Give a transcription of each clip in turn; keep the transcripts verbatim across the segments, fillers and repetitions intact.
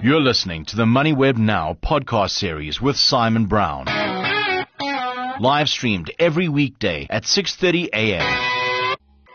You're listening to the MoneyWeb Now podcast series with Simon Brown. Live streamed every weekday at six thirty a.m.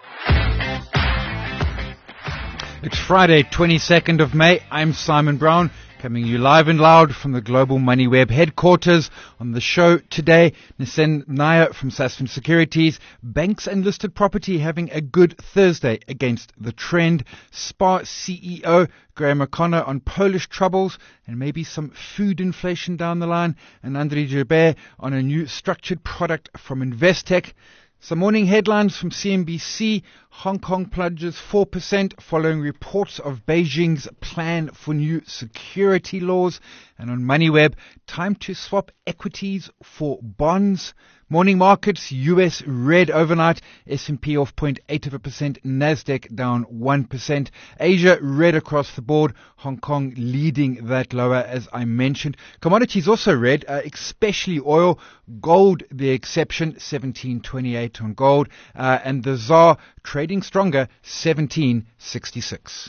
It's Friday, twenty-second of May. I'm Simon Brown, coming to you live and loud from the Global MoneyWeb headquarters. On the show today, Nissan Nair from Sasfin Securities. Banks and listed property having a good Thursday against the trend. Spar C E O Graham O'Connor on Polish troubles and maybe some food inflation down the line. And Andre Joubert on a new structured product from Investec. Some morning headlines from C N B C. Hong Kong plunges four percent following reports of Beijing's plan for new security laws. And on MoneyWeb, time to swap equities for bonds. Morning markets, U S red overnight, S and P off zero point eight of a percent, Nasdaq down one percent. Asia red across the board, Hong Kong leading that lower as I mentioned. Commodities also red, uh, especially oil, gold the exception, seventeen twenty-eight on gold, uh, and the Z A R trading stronger, seventeen sixty-six.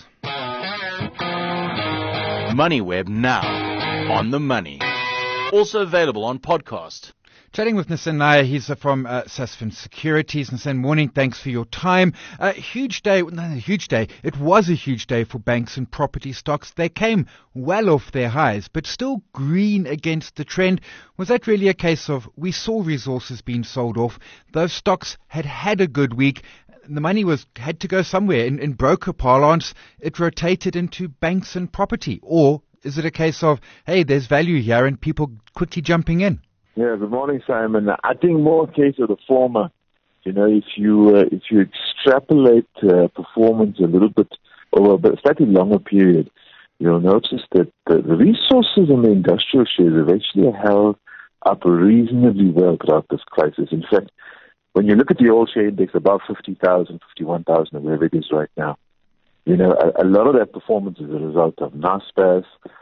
MoneyWeb Now, on the money. Also available on podcast. Chatting with Nissan Nair, he's from uh, Sasfin Securities. Nissan, morning, thanks for your time. A uh, huge day, not a huge day, it was a huge day for banks and property stocks. They came well off their highs, but still green against the trend. Was that really a case of we saw resources being sold off? Those stocks had had a good week. The money was had to go somewhere. In, in broker parlance, it rotated into banks and property. Or is it a case of, hey, there's value here and people quickly jumping in? Yeah, good morning, Simon. I think more a case of the former. You know, if you uh, if you extrapolate uh, performance a little bit over a slightly longer period, you'll notice that the, the resources in the industrial shares have actually held up reasonably well throughout this crisis. In fact, when you look at the oil share index above fifty thousand, fifty-one thousand, or wherever it is right now, you know, a, a lot of that performance is a result of Naspers.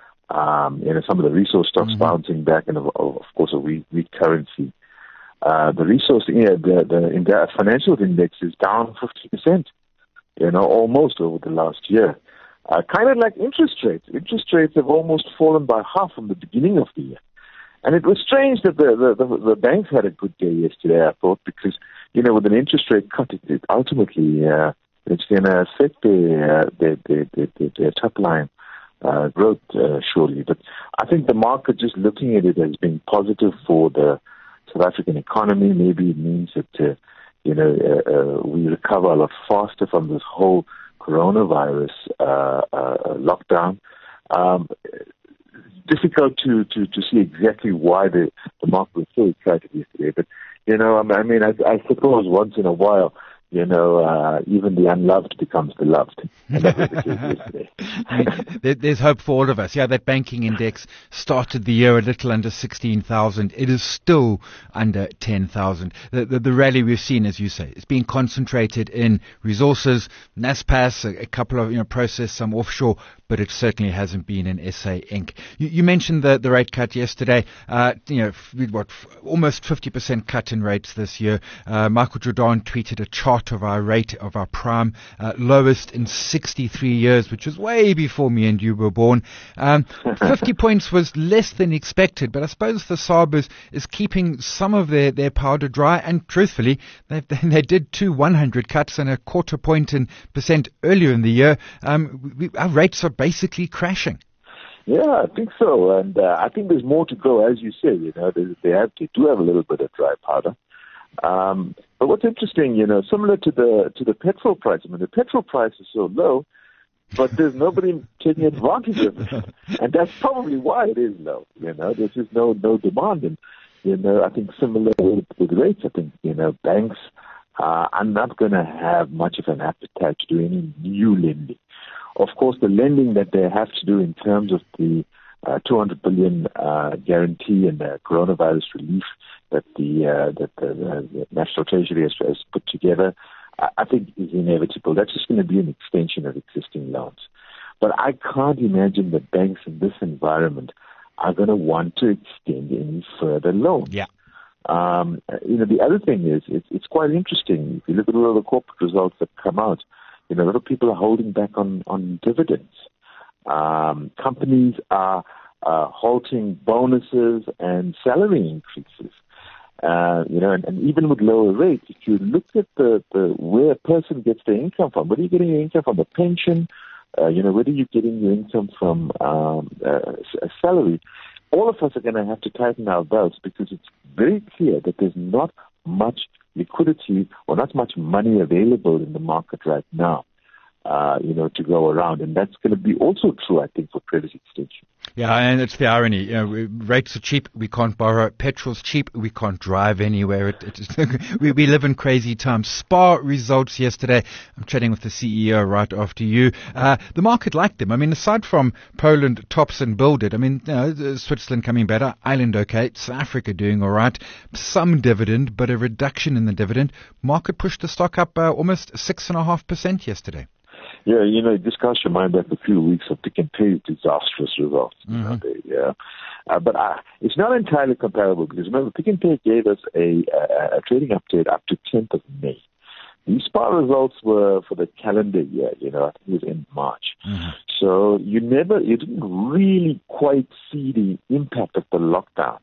Um, you know, some of the resource stocks mm-hmm. bouncing back, and of, of course a weak, weak currency. Uh, the resource, yeah, the, the, in the financial index is down fifty percent, you know, almost over the last year. Uh, kind of like interest rates. Interest rates have almost fallen by half from the beginning of the year. And it was strange that the, the, the, the banks had a good day yesterday, I thought, because, you know, with an interest rate cut, it, it ultimately, uh, it's going to affect their, uh, their, their, their, their top line. Uh, growth, uh, surely. But I think the market, just looking at it as being positive for the South African economy, maybe it means that, uh, you know, uh, uh, we recover a lot faster from this whole coronavirus uh, uh, lockdown. Um, difficult to, to, to see exactly why the, the market was so excited yesterday. But, you know, I mean, I, I suppose once in a while, you know, uh, even the unloved becomes beloved. And that was the case yesterday. There's hope for all of us. Yeah, that banking index started the year a little under sixteen thousand. It is still under ten thousand. The, the, the rally we've seen, as you say, is being concentrated in resources, Naspers, a, a couple of, you know, process, some offshore, but it certainly hasn't been in S A Incorporated. You, you mentioned the, the rate cut yesterday. Uh, you know, what, almost fifty percent cut in rates this year. Uh, Michael Jordan tweeted a chart of our rate, of our prime, uh, lowest in sixty-three years, which was way before me and you were born. Um, fifty points was less than expected, but I suppose the S A R B is, is keeping some of their, their powder dry, and truthfully, they, they did two one hundred cuts and a quarter point in percent earlier in the year. Um, we, our rates are basically crashing. Yeah, I think so, and uh, I think there's more to go, as you say. You know, they, they have they do have a little bit of dry powder. Um, but what's interesting, you know, similar to the to the petrol price. I mean, the petrol price is so low, but there's nobody taking advantage of it, and that's probably why it is low. You know, there's just no no demand, and you know, I think similar with, with rates. I think you know, banks uh, are not going to have much of an appetite to do any new lending. Of course, the lending that they have to do in terms of the uh, two hundred billion uh, guarantee and the coronavirus relief that the uh, that the, the National Treasury has, has put together, I, I think is inevitable. That's just going to be an extension of existing loans. But I can't imagine that banks in this environment are going to want to extend any further loans. Yeah. Um, you know, the other thing is, it's, it's quite interesting. If you look at all the corporate results that come out, you know, a lot of people are holding back on, on dividends. Um, companies are uh, halting bonuses and salary increases. Uh, you know, and, and even with lower rates, if you look at the, the where a person gets their income from, where are you getting your income from? A pension, uh, you know, where are you getting your income from? Um, uh, a salary. All of us are going to have to tighten our belts because it's very clear that there's not much liquidity or not much money available in the market right now. Uh, you know, to go around. And that's going to be also true, I think, for credit extension. Yeah, and it's the irony. You know, we, rates are cheap, we can't borrow. Petrol's cheap, we can't drive anywhere. It, it, we, we live in crazy times. SPAR results yesterday. I'm chatting with the C E O right after you. Uh, the market liked them. I mean, aside from Poland tops and build it, I mean, you know, Switzerland coming better, Ireland okay, South Africa doing all right. Some dividend, but a reduction in the dividend. Market pushed the stock up uh, almost six point five percent yesterday. Yeah, you know, this cast your mind back a few weeks of Pick n Pay's disastrous results. Mm-hmm. You know, they, yeah. Uh, but uh, it's not entirely comparable because remember, Pick n Pay gave us a, a, a trading update up to tenth of May. These SPAR results were for the calendar year, you know, I think it was in March. Mm-hmm. So you never, you didn't really quite see the impact of the lockdown,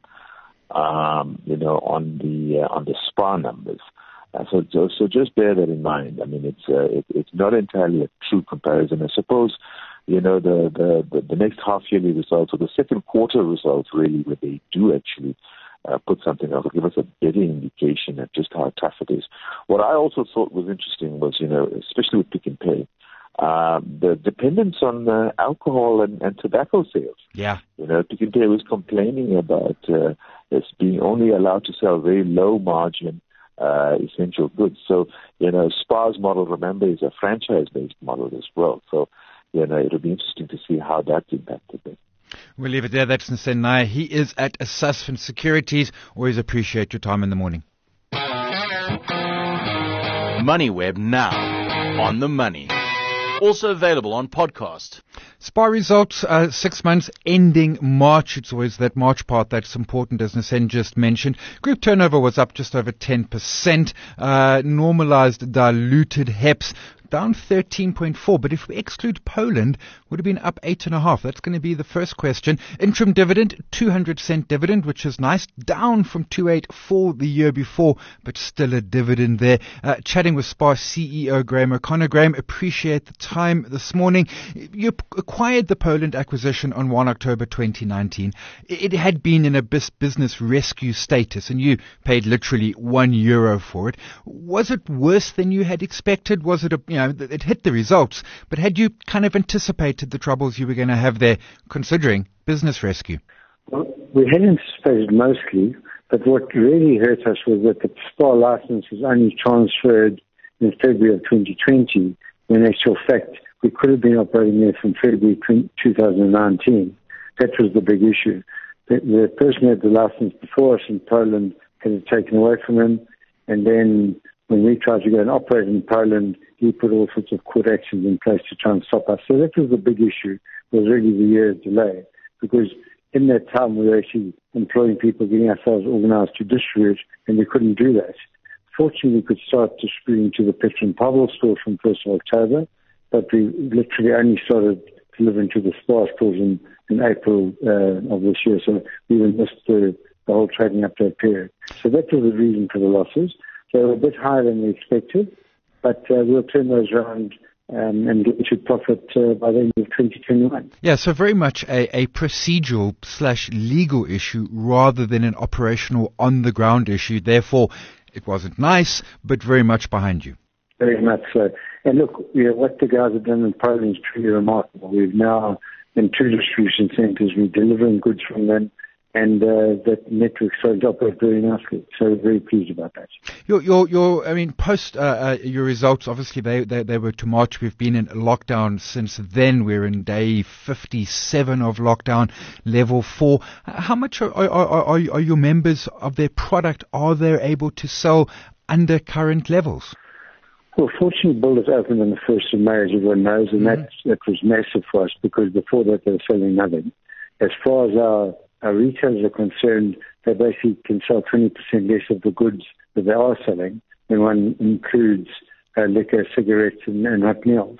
um, you know, on the uh, on the SPAR numbers. Uh, so, so, so just bear that in mind. I mean, it's uh, it, it's not entirely a true comparison. I suppose, you know, the the, the, the next half-yearly results or the second quarter results really, where they do actually uh, put something out, will give us a better indication of just how tough it is. What I also thought was interesting was, you know, especially with Pick n Pay, uh, the dependence on uh, alcohol and, and tobacco sales. Yeah. You know, Pick n Pay was complaining about uh, it's being only allowed to sell very low margin Uh, essential goods. So, you know, SPAR's model, remember, is a franchise-based model as well. So, you know, it'll be interesting to see how that's impacted them. We'll leave it there. That's Nissan Nair. He is at Sasfin Securities. Always appreciate your time in the morning. MoneyWeb now on the money. Also available on podcast. SPAR results, uh, six months ending March. It's always that March part that's important, as Nissan just mentioned. Group turnover was up just over ten percent. Uh, normalized diluted H E P S down thirteen point four, but if we exclude Poland, would have been up eight point five. That's going to be the first question. Interim dividend, two hundred cent dividend, which is nice, down from two eighty-four the year before, but still a dividend there. Uh, chatting with SPAR C E O Graham O'Connor. Graham, appreciate the time this morning. You acquired the Poland acquisition on the first of October twenty nineteen. It had been in a business rescue status, and you paid literally one euro for it. Was it worse than you had expected? Was it a, you know, it hit the results, but had you kind of anticipated the troubles you were going to have there, considering business rescue? Well, we had anticipated mostly, but what really hurt us was that the SPAR license was only transferred in February of twenty twenty, when in actual fact we could have been operating there from February two thousand nineteen. That was the big issue. The, the person who had the license before us in Poland had it taken away from him, and then when we tried to go and operate in Poland, he put all sorts of court actions in place to try and stop us. So that was the big issue, was really the year's delay, because in that time we were actually employing people, getting ourselves organized to distribute, and we couldn't do that. Fortunately, we could start distributing to the Petr and Pavel store from first of October, but we literally only started delivering to the SPAR stores in, in April uh, of this year, so we even missed the, the whole trading update period. So that was the reason for the losses. They were a bit higher than we expected, but uh, we'll turn those around um, and get to profit uh, by the end of twenty twenty-one. Yeah, so very much a, a procedural slash legal issue rather than an operational on-the-ground issue. Therefore, it wasn't nice, but very much behind you. Very much so. And look, you know, what the guys have done in Poland is truly remarkable. We've now, in two distribution centres, we're delivering goods from them, and uh, that network started to operate very nicely. So we're very pleased about that. Your, your, your I mean, post uh, uh, your results, obviously they, they they were to March. We've been in lockdown since then. We're in day fifty-seven of lockdown, level four. How much are, are, are, are your members of their product, are they able to sell under current levels? Well, fortunately, Builders opened on the first of May, as everyone knows, and mm-hmm. that, that was massive for us, because before that they were selling nothing. As far as our Our retailers are concerned, they basically can sell twenty percent less of the goods that they are selling when one includes uh, liquor, cigarettes, and, and hot meals.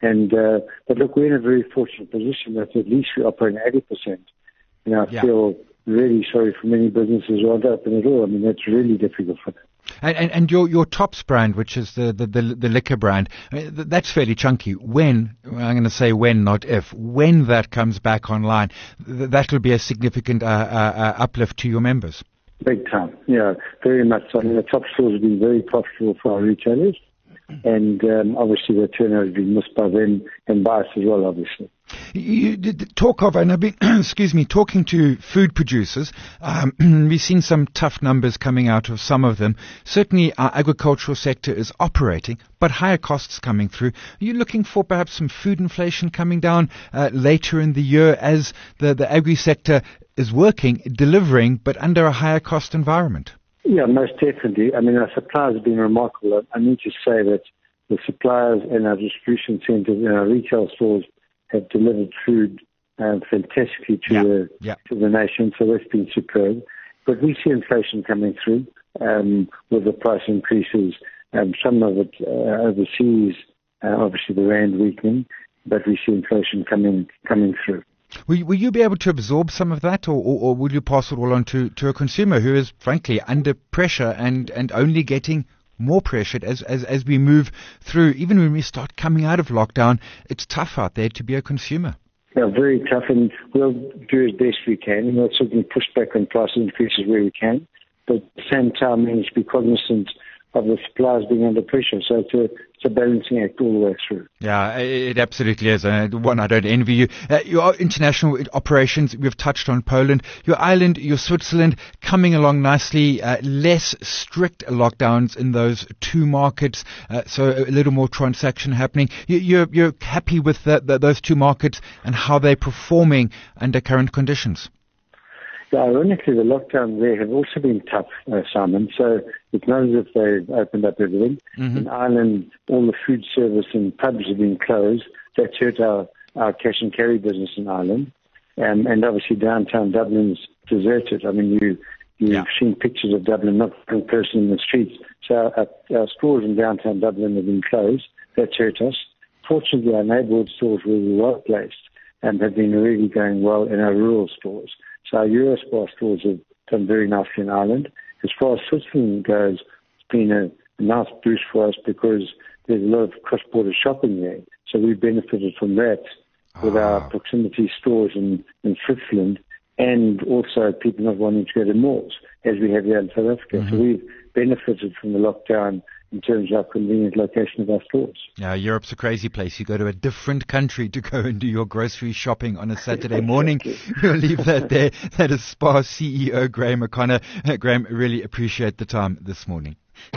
And uh, but look, we're in a very fortunate position that at least we operate at eighty percent. And I yeah. feel really sorry for many businesses who aren't open at all. I mean, that's really difficult for them. And, and, and your, your Tops brand, which is the, the, the, the liquor brand, I mean, th- that's fairly chunky. When, I'm going to say when, not if, when that comes back online, th- that will be a significant uh, uh, uh, uplift to your members. Big time, yeah, very much so. I mean, the Top stores have been very profitable for our retailers, and um, obviously the turnover has been missed by them and by us as well, obviously. You did talk of, and I've been, excuse me, talking to food producers. Um, we've seen some tough numbers coming out of some of them. Certainly our agricultural sector is operating, but higher costs coming through. Are you looking for perhaps some food inflation coming down uh, later in the year as the, the agri sector is working, delivering, but under a higher cost environment? Yeah, most definitely. I mean, our suppliers have been remarkable. I need to say that the suppliers and our distribution centres and our retail stores have delivered food um, fantastically to, yeah. the, yeah. to the nation, so that's been superb. But we see inflation coming through um, with the price increases, um, some of it uh, overseas, uh, obviously the rand weakening, but we see inflation coming coming through. Will, will you be able to absorb some of that, or, or, or will you pass it all on to, to a consumer who is, frankly, under pressure and, and only getting more pressured as, as, as we move through? Even when we start coming out of lockdown, it's tough out there to be a consumer. Yeah, very tough, and we'll do as best we can. And we'll certainly push back on price increases where we can, but at the same time, we need to be cognizant of the suppliers being under pressure. So it's a, it's a balancing act all the way through. Yeah, it absolutely is. Uh, one, I don't envy you. Uh, your international operations, we've touched on Poland. Your Ireland, your Switzerland, coming along nicely. Uh, less strict lockdowns in those two markets, uh, so a little more transaction happening. You, you're, you're happy with the, the, those two markets and how they're performing under current conditions? Yeah, ironically, the lockdown there have also been tough, uh, Simon. So it's not as if they've opened up everything. Mm-hmm. In Ireland, all the food service and pubs have been closed. That's hurt our, our cash and carry business in Ireland. Um, and obviously downtown Dublin's deserted. I mean, you, you've yeah. seen pictures of Dublin, not one person in the streets. So our, our stores in downtown Dublin have been closed. That's hurt us. Fortunately, our neighbourhood stores were well placed and have been really going well in our rural stores. So our Eurospar stores have done very nicely in Ireland. As far as Switzerland goes, it's been a, a nice boost for us because there's a lot of cross-border shopping there. So we benefited from that with ah. our proximity stores in, in Switzerland, and also people not wanting to go to malls, as we have here in South Africa. Mm-hmm. So we've benefited from the lockdown in terms of our convenient location of our stores. Yeah, Europe's a crazy place. You go to a different country to go and do your grocery shopping on a Saturday morning. We'll leave that there. That is Spar C E O Graham O'Connor. Uh, Graham, really appreciate the time this morning.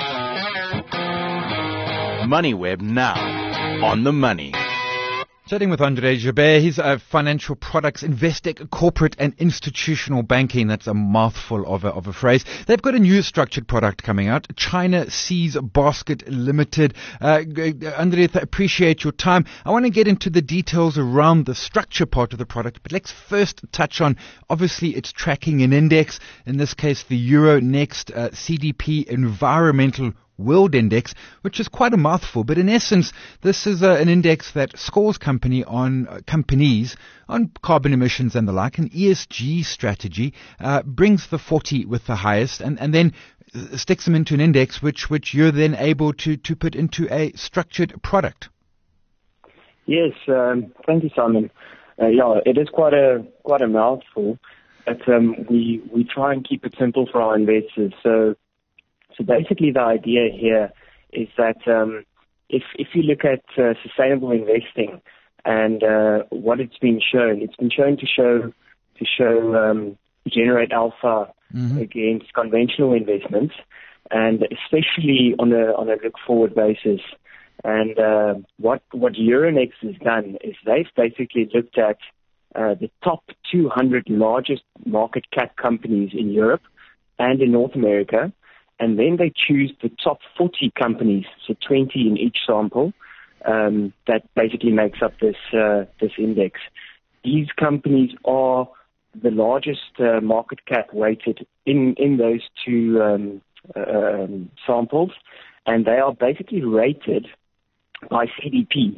MoneyWeb now on the money. Chatting with Andre Joubert, he's a financial products, Investec, corporate and institutional banking. That's a mouthful of a, of a phrase. They've got a new structured product coming out, China Seas Basket Limited. Uh, Andre, appreciate your time. I want to get into the details around the structure part of the product, but let's first touch on, obviously, it's tracking an index, in this case, the Euronext uh, C D P Environmental World Index, which is quite a mouthful, but in essence, this is uh, an index that scores company on uh, companies on carbon emissions and the like. An E S G strategy uh, brings the forty with the highest, and, and then sticks them into an index, which which you're then able to to put into a structured product. Yes, um, thank you, Simon. Uh, yeah, it is quite a quite a mouthful, but um, we we try and keep it simple for our investors. So. So basically the idea here is that um, if if you look at uh, sustainable investing and uh, what it's been shown, it's been shown to show to show um, generate alpha mm-hmm. against conventional investments, and especially on a on a look forward basis. And uh, what what Euronext has done is they've basically looked at uh, the top two hundred largest market cap companies in Europe and in North America. And then they choose the top forty companies, so twenty in each sample, um, that basically makes up this uh, this index. These companies are the largest uh, market cap weighted in, in those two um, um, samples, and they are basically rated by C D P,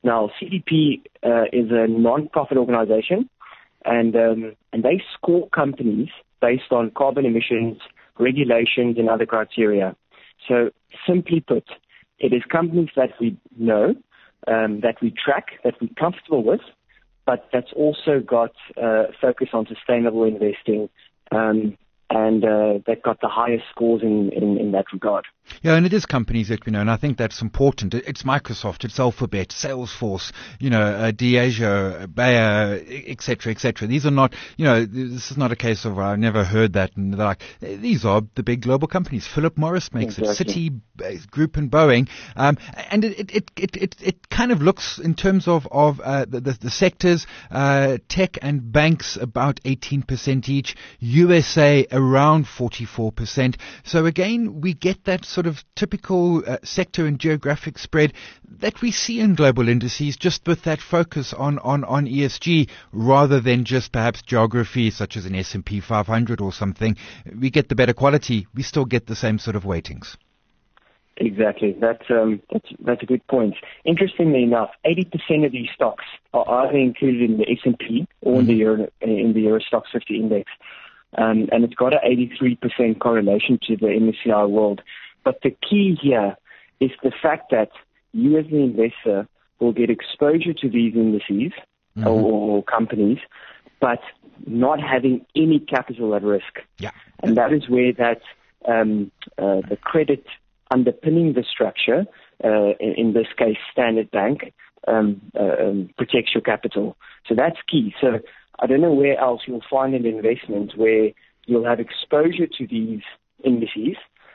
Now, C D P uh, is a non-profit organization, and um, and they score companies based on carbon emissions, regulations, and other criteria. So, simply put, it is companies that we know, um, that we track, that we're comfortable with, but that's also got uh, focus on sustainable investing, um, and uh, they've got the highest scores in, in, in that regard. Yeah, and it is companies that we know, and I think that's important. It's Microsoft, it's Alphabet, Salesforce, you know, uh, Diageo, Bayer, et cetera, et cetera. These are not, you know, this is not a case of, I've never heard that, and they're like, these are the big global companies. Philip Morris makes exactly. it, Citi Group and Boeing, um, and it, it, it, it, it kind of looks in terms of, of uh, the, the, the sectors, uh, tech and banks about eighteen percent each, U S A around forty-four percent. So again, we get that sort of typical uh, sector and geographic spread that we see in global indices, just with that focus on, on, on E S G rather than just perhaps geography such as an S and P five hundred or something. We get the better quality. We still get the same sort of weightings. Exactly. That's, um, that's, that's a good point. Interestingly enough, eighty percent of these stocks are either included in the S and P or mm-hmm. in the Euro, in the Euro Stoxx fifty index. Um, and it's got an eighty-three percent correlation to the M S C I World. But the key here is the fact that you as an investor will get exposure to these indices mm-hmm. or, or companies, but not having any capital at risk. Yeah. And that is where that um, uh, the credit underpinning the structure, uh, in, in this case Standard Bank, um, uh, um, protects your capital. So that's key. So I don't know where else you'll find an investment where you'll have exposure to these indices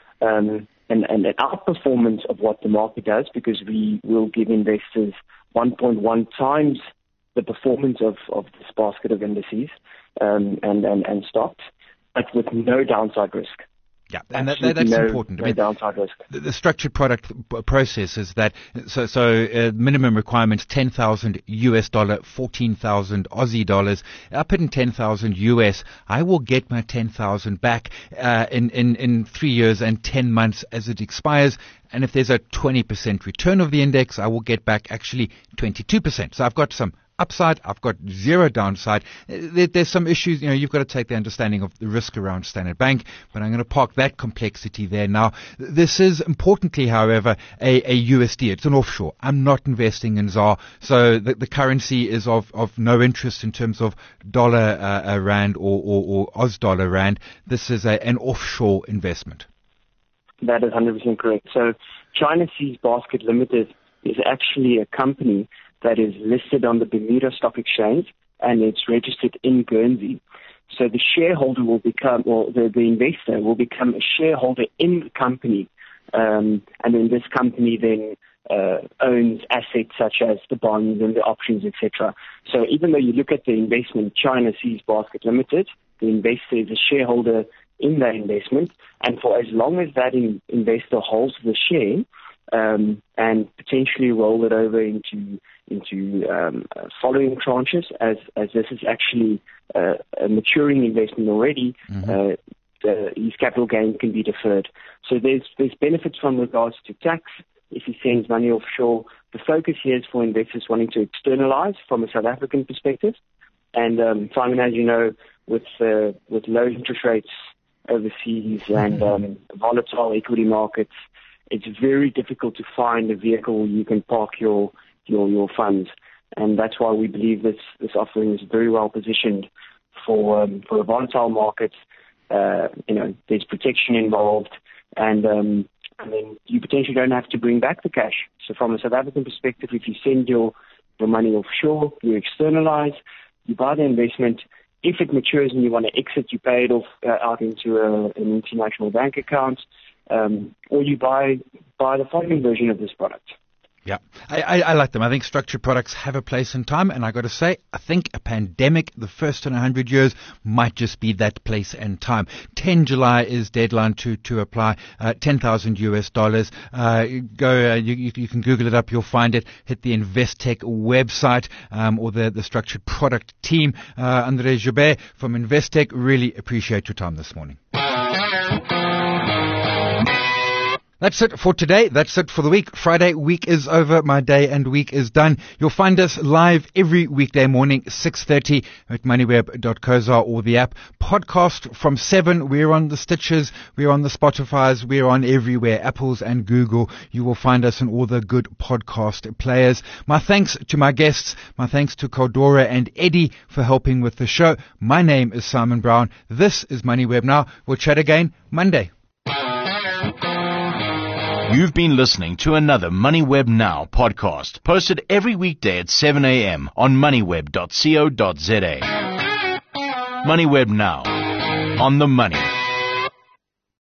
um, and, and an outperformance of what the market does, because we will give investors one point one times the performance of, of this basket of indices um, and, and, and stocks, but with no downside risk. Yeah, and that, that, that's no, important. No I mean, downside risk. The, the structured product p- process is that, so, so uh, minimum requirements, ten thousand U S dollar, fourteen thousand Aussie dollars. I put in ten thousand U S. I will get my ten thousand back uh, in, in, in three years and ten months as it expires. And if there's a twenty percent return of the index, I will get back actually twenty-two percent. So I've got some upside, I've got zero downside. There, there's some issues, you know, you've got to take the understanding of the risk around Standard Bank, but I'm going to park that complexity there now. This is importantly, however, a, a U S D. It's an offshore. I'm not investing in Z A R, so the, the currency is of, of no interest in terms of dollar uh, uh, rand or, or, or Oz dollar rand. This is a, an offshore investment. That is one hundred percent correct. So China Seas Basket Limited is actually a company that is listed on the Bermuda Stock Exchange, and it's registered in Guernsey. So the shareholder will become, or the, the investor will become a shareholder in the company, um, and then this company then uh, owns assets such as the bonds and the options, et cetera. So even though you look at the investment, China Seas Basket Limited, the investor is a shareholder in that investment, and for as long as that in, investor holds the share, Um, and potentially roll it over into into um, uh, following tranches, as as this is actually uh, a maturing investment already. Mm-hmm. Uh, the, his capital gain can be deferred. So there's there's benefits from regards to tax if he sends money offshore. The focus here is for investors wanting to externalize from a South African perspective. And um, Simon, as you know, with uh, with low interest rates overseas and um, volatile equity markets, it's very difficult to find a vehicle where you can park your, your, your funds. And that's why we believe this, this offering is very well positioned for, um, for a volatile market. Uh, you know, there's protection involved, and, um, and then you potentially don't have to bring back the cash. So from a South African perspective, if you send your, your money offshore, you externalize, you buy the investment. If it matures and you want to exit, you pay it off uh, out into a, an international bank account. Um, or you buy buy the following version of this product. Yeah, I, I, I like them. I think structured products have a place in time, and I got to say, I think a pandemic, the first in a hundred years, might just be that place and time. ten July is deadline to to apply. Uh, ten thousand U S dollars. Uh, go, uh, you, you you can Google it up. You'll find it. Hit the Investec website um, or the the structured product team. Uh, Andre Joubert from Investec. Really appreciate your time this morning. That's it for today. That's it for the week. Friday week is over. My day and week is done. You'll find us live every weekday morning, six thirty at moneyweb dot co za or the app. Podcast from seven. We're on the Stitches. We're on the Spotify's. We're on everywhere. Apples and Google. You will find us in all the good podcast players. My thanks to my guests. My thanks to Cordora and Eddie for helping with the show. My name is Simon Brown. This is MoneyWeb Now. We'll chat again Monday. You've been listening to another MoneyWeb Now podcast, posted every weekday at seven a.m. on moneyweb dot co dot za. MoneyWeb Now, on the money.